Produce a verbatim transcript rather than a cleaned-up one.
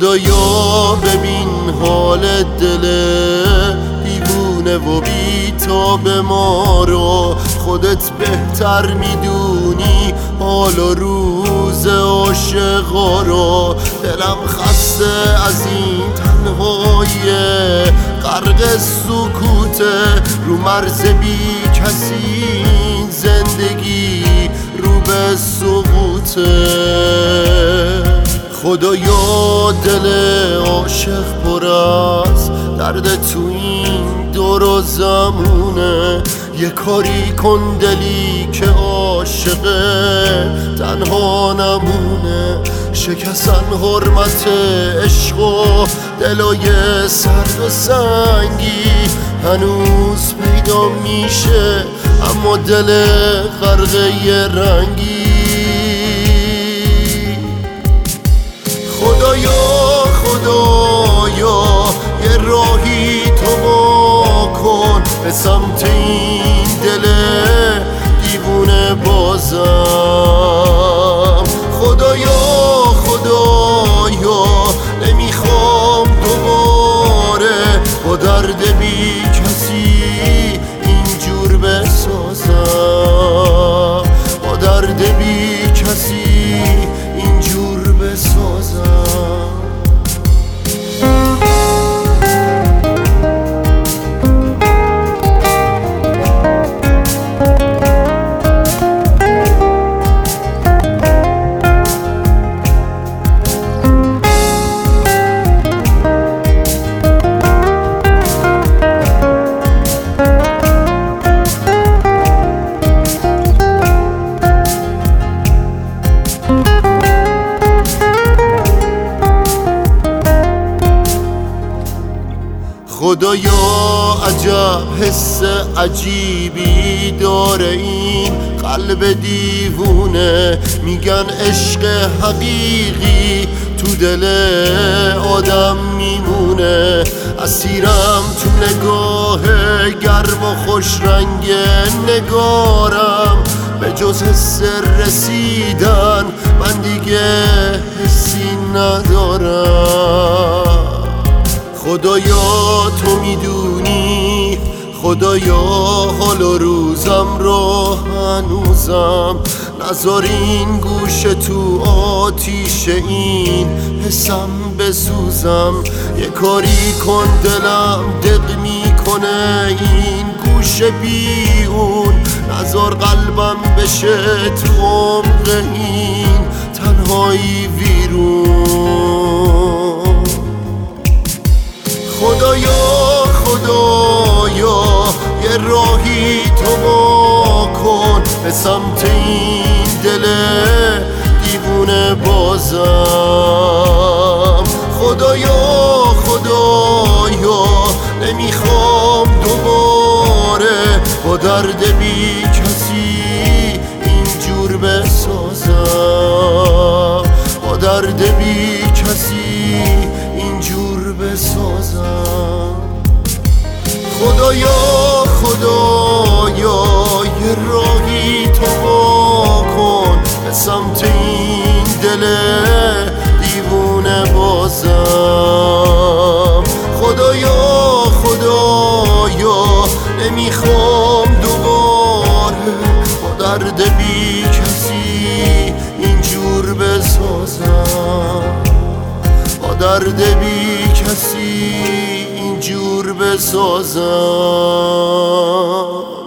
خدایا ببین حال دل دیوونه و بی‌تاب ما رو، خودت بهتر میدونی حال و روز عاشقا رو. دلم خسته از این تنهایی غرق سکوته، رو مرز بی کسی زندگی رو به سقوطه. خدایا دل عاشق پر از درد تو این دور و زمونه، یه کاری کن دلی که عاشقه تنها نمونه. شکستن حرمت عشق و دلای سرد و سنگی هنوز پیدا میشه، اما دل غرقه رنگی. خدایا خدایا یه راهی تو وا کن به سمت این دل دیوونه بازم. خدایا خدایا نمیخوام دوباره با درد بی کسی اینجور بسازم، با درد بی کسی اینجور بسازم. خدایا عجب حس عجیبی داره این قلب دیوونه، میگن عشق حقیقی تو دل آدم میمونه. اسیرم تو نگاه گرم و خوش رنگ نگارم، به جز حس رسیدن من دیگه حسی ندارم. خدایا تو میدونی، خدایا حال و روزم رو هنوزم نذار این گوشه تو آتیش این حسم بسوزم. یه کاری کن دلم دق میکنه این گوشه بی اون، نذار قلبم بشه تو عمق این تنهایی ویرون. خدایا خدایا یه راهی تو وا کن به سمت این دل دیوونه بازم. خدایا خدایا نمیخوام دوباره با درد بی کسی اینجور بسازم، با درد بی کسی اینجور بسازم. خدایا خدایا یه راهی تو وا کن به سمت این دل دیوونه بازم. خدایا خدایا نمیخوام دوباره با درد بی کسی اینجور بسازم، با درد بی کسی اینجور بسازم.